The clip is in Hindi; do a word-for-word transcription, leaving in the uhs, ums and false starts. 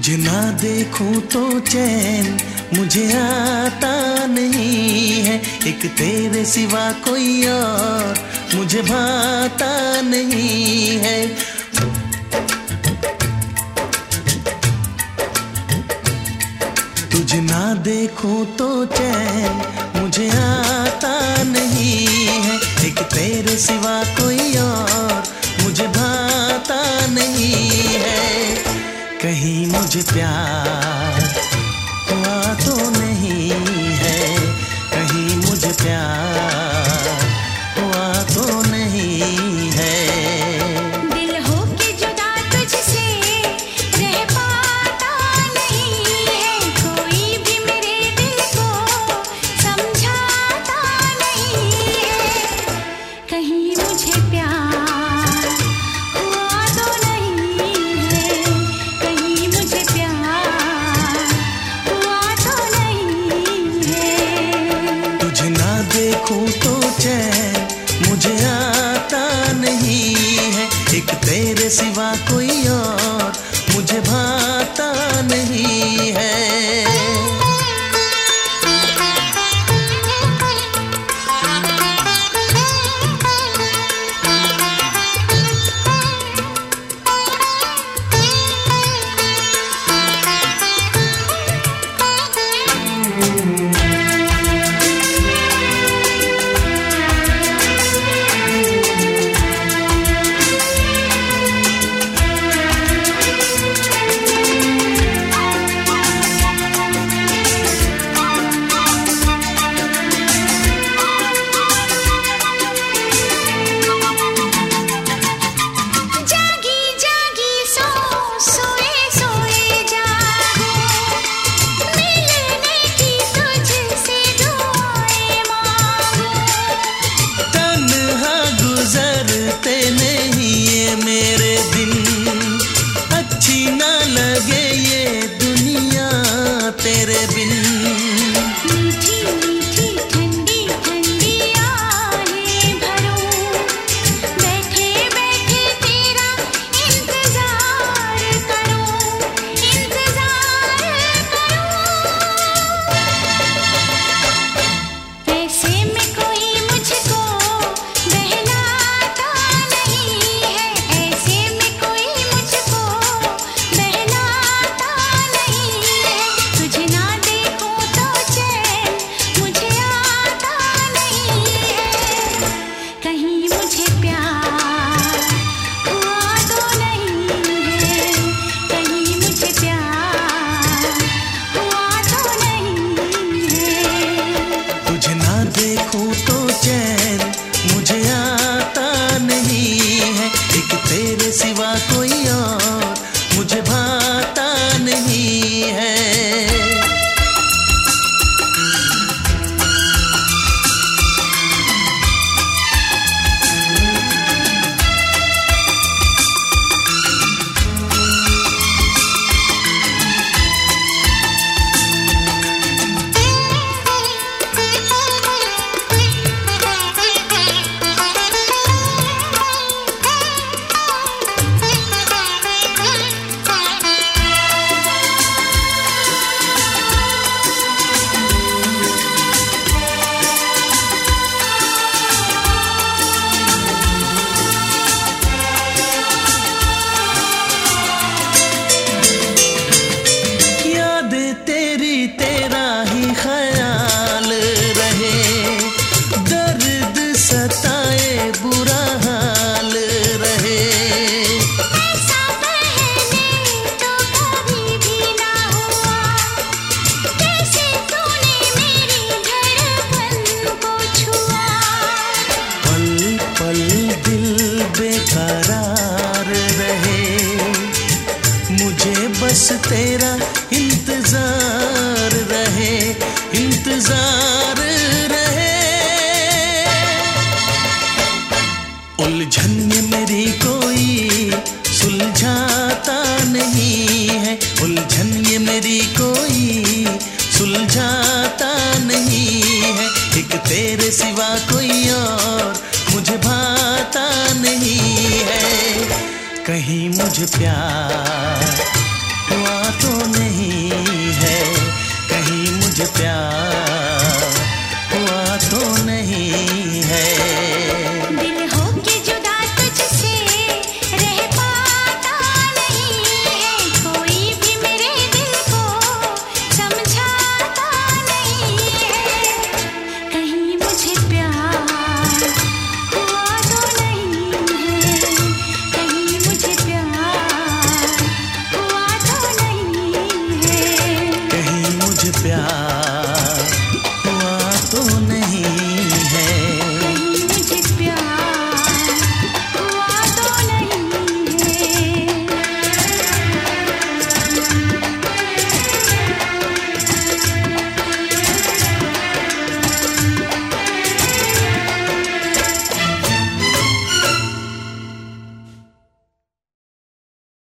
तुझे ना देखूं तो चैन मुझे आता नहीं है, एक तेरे सिवा कोई और मुझे भाता नहीं है। तुझे ना देखूं तो चैन मुझे आता नहीं है, एक तेरे सिवा कोई और मुझे भाता नहीं है। कहीं मुझे प्यार हुआ तो नहीं है, कहीं मुझे प्यार हुआ तो नहीं है। दिल हो के जुदा तुझसे रह पाता नहीं है, कोई भी मेरे दिल को समझाता नहीं है। कहीं मुझे प्यार हुआ तो नहीं है, कहीं मुझे प्यार हुआ तो नहीं है। तुझे ना देखूं तो चैन मुझे आता नहीं है, एक तेरे सिवा कोई और मुझे भाता नहीं है। मेरे दिन अच्छी ना लगे ये दुनिया तेरे बिन। मीठी मीठी ठंडी ठंडी आहें भरूं, बैठे बैठे तेरा इंतजार करूं, इंतजार करूं। ऐसे में कोई मुझको बहलाता नहीं है, ऐसे में कोई मुझको बहलाता नहीं है। तुझे ना देखूं तो चैन मुझे आता नहीं है, कहीं मुझे प्यार हुआ तो नहीं है, कहीं मुझे प्यार हुआ तो नहीं है। तुझे ना देखूं तो चैन मुझे आता नहीं है, एक तेरे सिवा कोई और मुझे भाता नहीं है। तेरा ही ख्याल रहे, दर्द सताए बुरा हाल रहे। ऐसा पहले तो कभी भी ना हुआ, कैसे तूने मेरी धड़कन को छुआ। पल पल दिल बेकरार रहे, मुझे बस तेरा इंतजार रहे, इंतजार रहे। उलझन ये मेरी कोई सुलझाता नहीं है, उलझन ये मेरी कोई सुलझाता नहीं है, एक तेरे सिवा कोई और मुझे भाता नहीं है। कहीं मुझे प्यार हुआ तो प्यार